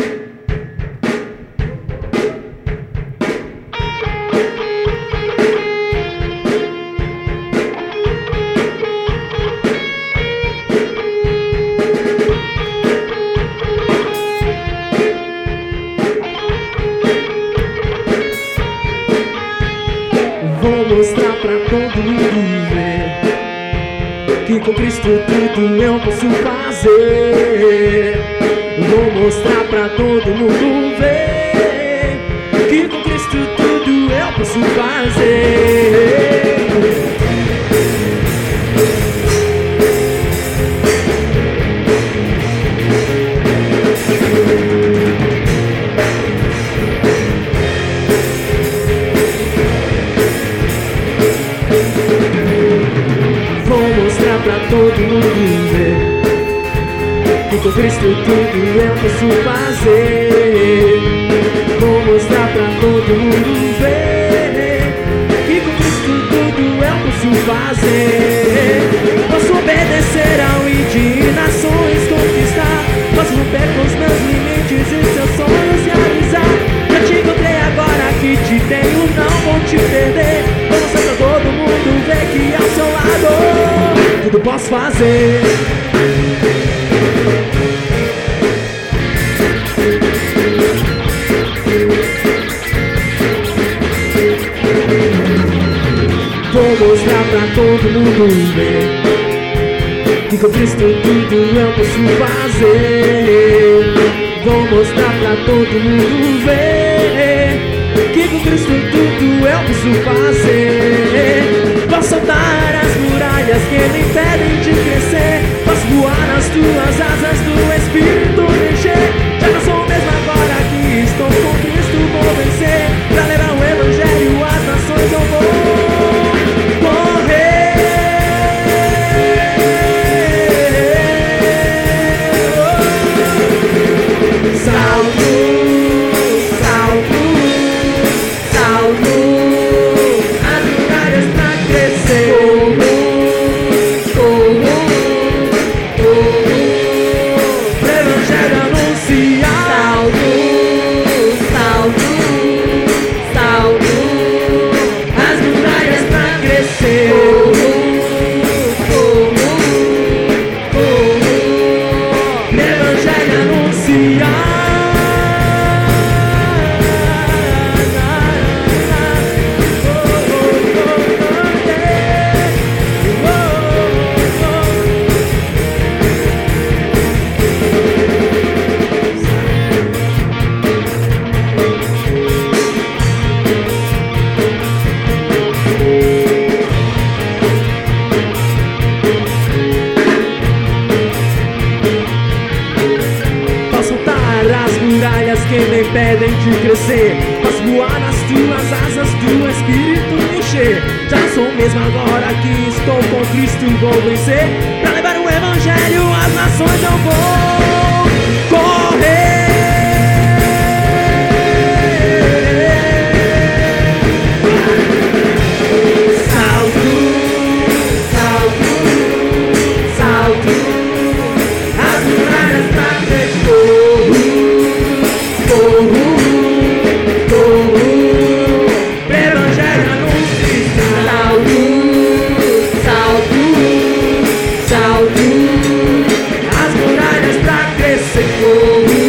Vou mostrar pra todo mundo ver que com Cristo tudo eu posso fazer. Vou mostrar pra todo mundo ver que com Cristo tudo eu posso fazer. Pra todo mundo ver que com Cristo tudo eu posso fazer. Vou mostrar pra todo mundo ver que com Cristo tudo eu posso fazer. Posso obedecer ao ir de nações conquistar. Posso romper com os meus limites e seus sonhos realizar. Já te encontrei agora que te tenho, não vou te perder. Vou mostrar pra todo mundo ver que ao seu lado tudo posso fazer. Vou mostrar pra todo mundo ver que com Cristo tudo eu posso fazer. Vou mostrar pra todo mundo ver que com Cristo tudo eu posso fazer. Posso saltar as muralhas que me impedem de crescer. Posso voar nas tuas asas do Espírito me encher. Já não sou o mesmo agora que estou com Cristo, vou vencer. Pra levar o Evangelho às nações eu vou correr. Salto, salto, salto. As muralhas pra crescer. Que me impedem de crescer. Posso voar nas tuas asas do Espírito me encher. Já não sou o mesmo agora que estou com Cristo, vou vencer. Pra levar o Evangelho às nações eu vou correr. Salto, salto, salto. As muralhas pra crescer. As muralhas pra crescer.